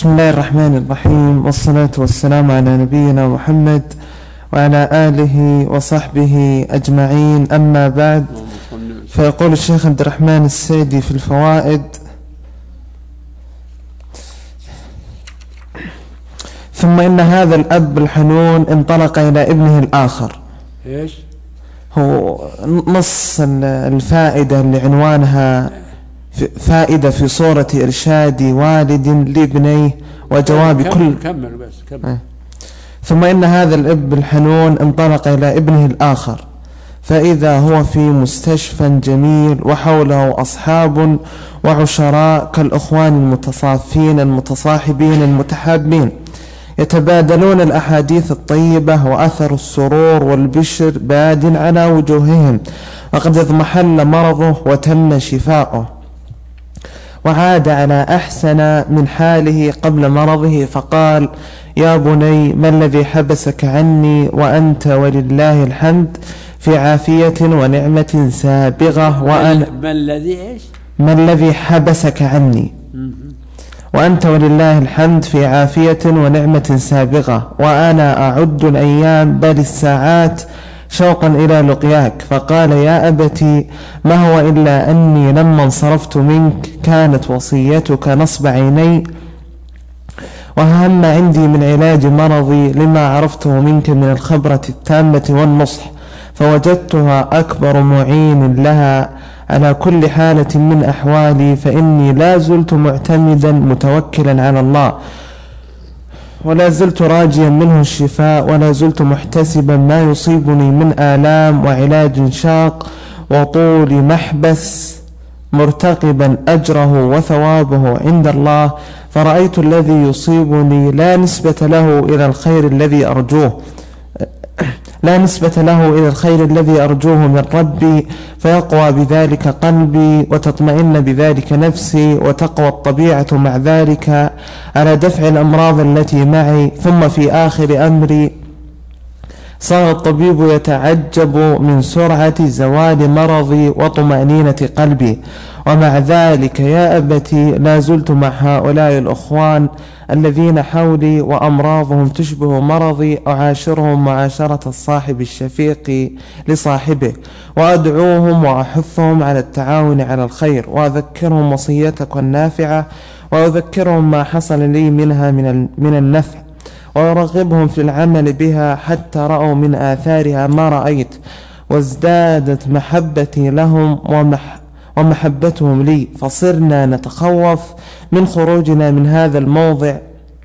بسم الله الرحمن الرحيم، والصلاة والسلام على نبينا محمد وعلى آله وصحبه أجمعين، أما بعد. فيقول الشيخ عبد الرحمن السيدي في الفوائد: ثم إن هذا الأب الحنون انطلق إلى ابنه الآخر. إيش هو نص الفائدة اللي عنوانها فائدة في صورة إرشاد والد لابنيه وجواب كمل بس. ثم إن هذا الأب الحنون انطلق إلى ابنه الآخر، فإذا هو في مستشفى جميل وحوله أصحاب وعشراء كالأخوان المتصافين المتصاحبين المتحابين، يتبادلون الأحاديث الطيبة، وأثر السرور والبشر باد على وجوههم، وقد اضمحل مرضه وتم شفاؤه، وعاد على أحسن من حاله قبل مرضه، فقال: يا بني، ما الذي حبسك عني وأنت ولله الحمد في عافية ونعمة سابغة؟ ما الذي حبسك عني وأنت ولله الحمد في عافية ونعمة سابغة، وأنا أعد الأيام بل الساعات شوقا إلى لقياك. فقال: يا أبتي، ما هو إلا أني لما انصرفت منك كانت وصيتك نصب عيني، وهم عندي من علاج مرضي لما عرفته منك من الخبرة التامة والنصح، فوجدتها أكبر معين لها على كل حالة من أحوالي، فإني لا زلت معتمدا متوكلا على الله، ولا زلت راجيا منه الشفاء، ولا زلت محتسبا ما يصيبني من آلام وعلاج شاق وطول محبس، مرتقبا أجره وثوابه عند الله. فرأيت الذي يصيبني لا نسبة له إلى الخير الذي أرجوه من ربي، فيقوى بذلك قلبي وتطمئن بذلك نفسي، وتقوى الطبيعة مع ذلك على دفع الأمراض التي معي. ثم في آخر أمري صار الطبيب يتعجب من سرعة زوال مرضي وطمأنينة قلبي، ومع ذلك يا أبتي لا زلت مع هؤلاء الأخوان الذين حولي وأمراضهم تشبه مرضي، أعاشرهم معاشرة الصاحب الشفيق لصاحبه، وأدعوهم وأحثهم على التعاون على الخير، وأذكرهم وصيتك النافعة، وأذكرهم ما حصل لي منها من النفع، وأرغبهم في العمل بها حتى رأوا من آثارها ما رأيت، وازدادت محبتي لهم ومحبتهم لي، فصرنا نتخوف من خروجنا من هذا الموضع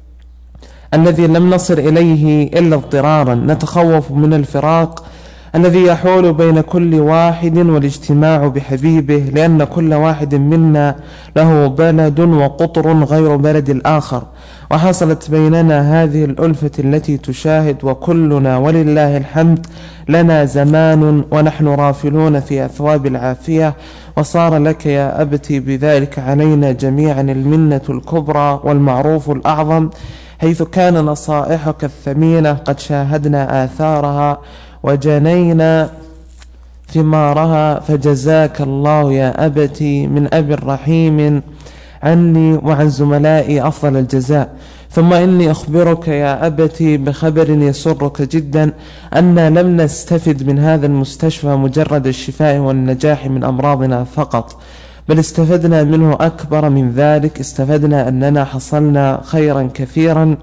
الذي لم نصل إليه إلا اضطرارا، نتخوف من الفراق الذي يحول بين كل واحد والاجتماع بحبيبه، لأن كل واحد منا له بلد وقطر غير بلد الآخر، وحصلت بيننا هذه الألفة التي تشاهد، وكلنا ولله الحمد لنا زمان ونحن رافلون في أثواب العافية، وصار لك يا أبتي بذلك علينا جميعا المنة الكبرى والمعروف الأعظم، حيث كان نصائحك الثمينة قد شاهدنا آثارها وجنينا ثمارها، فجزاك الله يا أبتي من أب رحيم عني وعن زملائي أفضل الجزاء. ثم إني أخبرك يا أبتي بخبر يسرك جدا، أننا لم نستفد من هذا المستشفى مجرد الشفاء والنجاح من أمراضنا فقط، بل استفدنا منه أكبر من ذلك، استفدنا أننا حصلنا خيرا كثيرا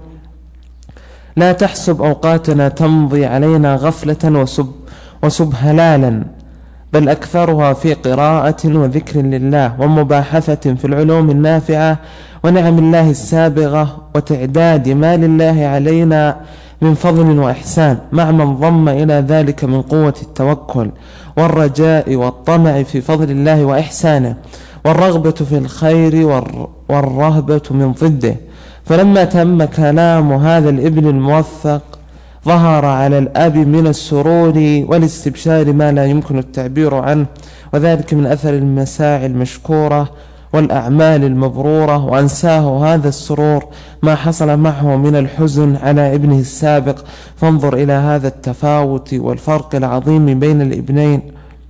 لا تحسب أوقاتنا تمضي علينا غفلة وسبهلالا، بل أكثرها في قراءة وذكر لله ومباحثة في العلوم النافعة ونعم الله السابغة، وتعداد ما لله علينا من فضل وإحسان، مع من ضم إلى ذلك من قوة التوكل والرجاء والطمع في فضل الله وإحسانه، والرغبة في الخير والرهبة من ضده. فلما تم كلام هذا الابن الموفق ظهر على الأب من السرور والاستبشار ما لا يمكن التعبير عنه، وذلك من أثر المساعي المشكورة والأعمال المبرورة، وأنساه هذا السرور ما حصل معه من الحزن على ابنه السابق. فانظر إلى هذا التفاوت والفرق العظيم بين الابنين،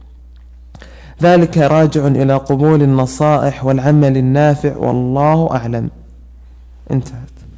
ذلك راجع إلى قبول النصائح والعمل النافع، والله أعلم. انتهت.